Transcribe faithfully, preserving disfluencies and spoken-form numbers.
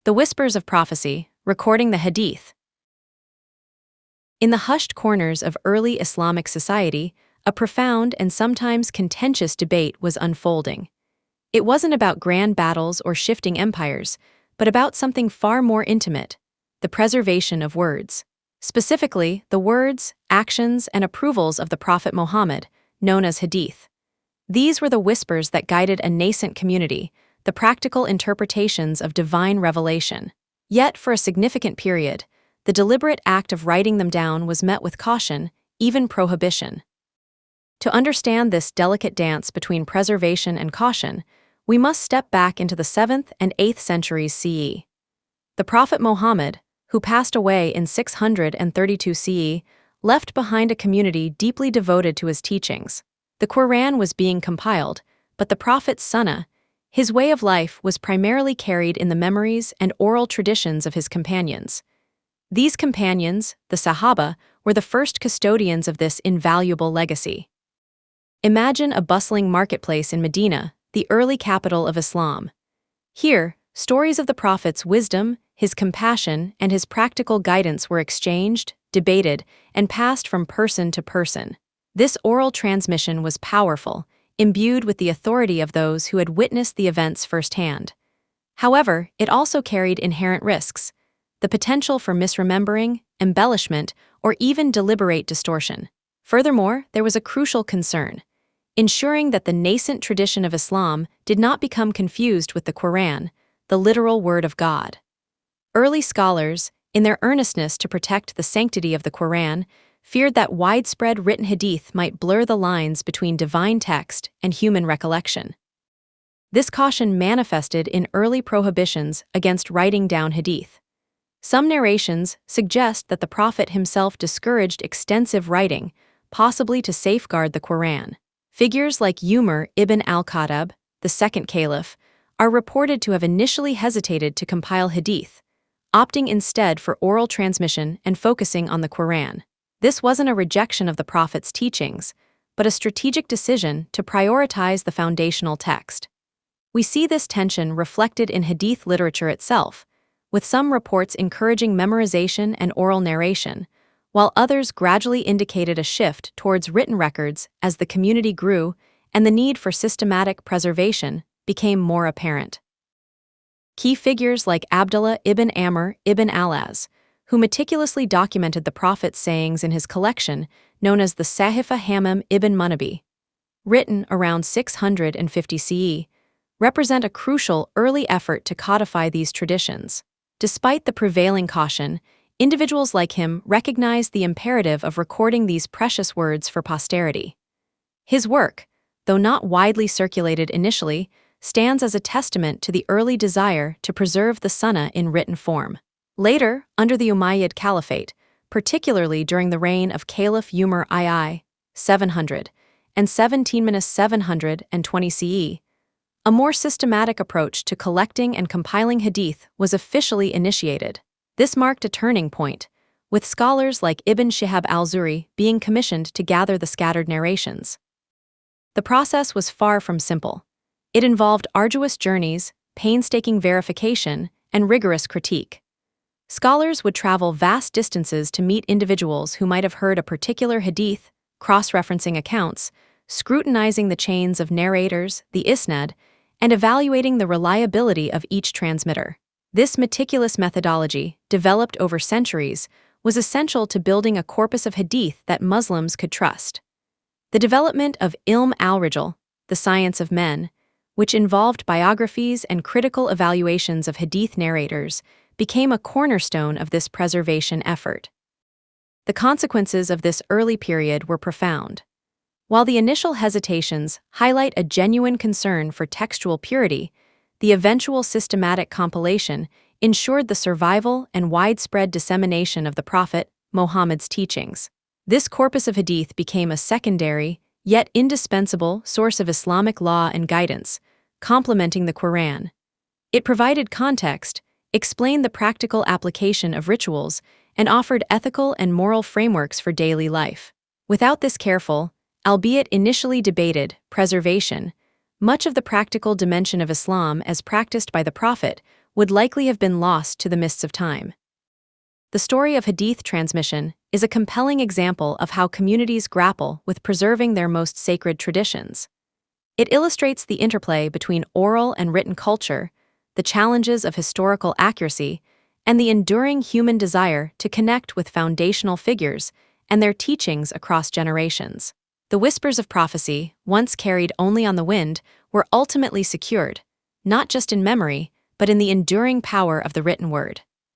The Whispers of Prophecy, recording the Hadith. In the hushed corners of early Islamic society, a profound and sometimes contentious debate was unfolding. It wasn't about grand battles or shifting empires, but about something far more intimate: the preservation of words. Specifically, the words, actions, and approvals of the Prophet Muhammad, known as Hadith. These were the whispers that guided a nascent community, the practical interpretations of divine revelation. Yet, for a significant period, the deliberate act of writing them down was met with caution, even prohibition. To understand this delicate dance between preservation and caution, we must step back into the seventh and eighth centuries C E. The Prophet Muhammad, who passed away in six hundred thirty-two C E, left behind a community deeply devoted to his teachings. The Quran was being compiled, but the Prophet's sunnah, his way of life, was primarily carried in the memories and oral traditions of his companions. These companions, the Sahaba, were the first custodians of this invaluable legacy. Imagine a bustling marketplace in Medina, the early capital of Islam. Here, stories of the Prophet's wisdom, his compassion, and his practical guidance were exchanged, debated, and passed from person to person. This oral transmission was powerful, imbued with the authority of those who had witnessed the events firsthand. However, it also carried inherent risks: the potential for misremembering, embellishment, or even deliberate distortion. Furthermore, there was a crucial concern: ensuring that the nascent tradition of Islam did not become confused with the Quran, the literal word of God. Early scholars, in their earnestness to protect the sanctity of the Quran, feared that widespread written hadith might blur the lines between divine text and human recollection. This caution manifested in early prohibitions against writing down hadith. Some narrations suggest that the Prophet himself discouraged extensive writing, possibly to safeguard the Quran. Figures like Umar ibn al-Khattab, the second caliph, are reported to have initially hesitated to compile hadith, opting instead for oral transmission and focusing on the Quran. This wasn't a rejection of the Prophet's teachings, but a strategic decision to prioritize the foundational text. We see this tension reflected in hadith literature itself, with some reports encouraging memorization and oral narration, while others gradually indicated a shift towards written records as the community grew and the need for systematic preservation became more apparent. Key figures like Abdullah ibn Amr ibn al-As, who meticulously documented the Prophet's sayings in his collection known as the Sahifa Hammam ibn Munabi, written around six hundred fifty C E, represent a crucial early effort to codify these traditions. Despite the prevailing caution, individuals like him recognized the imperative of recording these precious words for posterity. His work, though not widely circulated initially, stands as a testament to the early desire to preserve the sunnah in written form. Later, under the Umayyad Caliphate, particularly during the reign of Caliph Umar two seven hundred and seventeen to seven hundred twenty C E, a more systematic approach to collecting and compiling hadith was officially initiated. This marked a turning point, with scholars like Ibn Shihab al-Zuhri being commissioned to gather the scattered narrations. The process was far from simple. It involved arduous journeys, painstaking verification, and rigorous critique. Scholars would travel vast distances to meet individuals who might have heard a particular hadith, cross-referencing accounts, scrutinizing the chains of narrators, the isnad, and evaluating the reliability of each transmitter. This meticulous methodology, developed over centuries, was essential to building a corpus of hadith that Muslims could trust. The development of Ilm al-Rijal, the science of men, which involved biographies and critical evaluations of hadith narrators, became a cornerstone of this preservation effort. The consequences of this early period were profound. While the initial hesitations highlight a genuine concern for textual purity, the eventual systematic compilation ensured the survival and widespread dissemination of the Prophet Muhammad's teachings. This corpus of hadith became a secondary, yet indispensable, source of Islamic law and guidance, complementing the Quran. It provided context, explained the practical application of rituals, and offered ethical and moral frameworks for daily life. Without this careful, albeit initially debated, preservation, much of the practical dimension of Islam as practiced by the Prophet would likely have been lost to the mists of time. The story of Hadith transmission is a compelling example of how communities grapple with preserving their most sacred traditions. It illustrates the interplay between oral and written culture, the challenges of historical accuracy, and the enduring human desire to connect with foundational figures and their teachings across generations. The whispers of prophecy, once carried only on the wind, were ultimately secured, not just in memory, but in the enduring power of the written word.